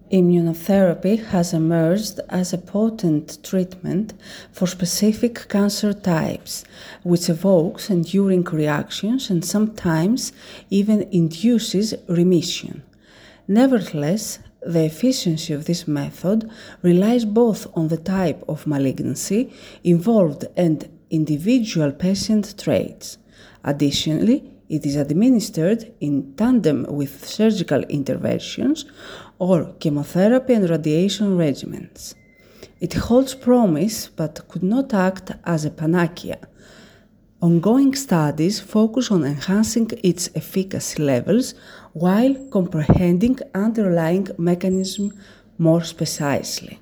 Immunotherapy has emerged as a potent treatment for specific cancer types, which evokes enduring reactions and sometimes even induces remission. Nevertheless, the efficiency of this method relies both on the type of malignancy involved and individual patient traits. Additionally, it is administered in tandem with surgical interventions or chemotherapy and radiation regimens. It holds promise but could not act as a panacea. Ongoing studies focus on enhancing its efficacy levels while comprehending underlying mechanism more precisely.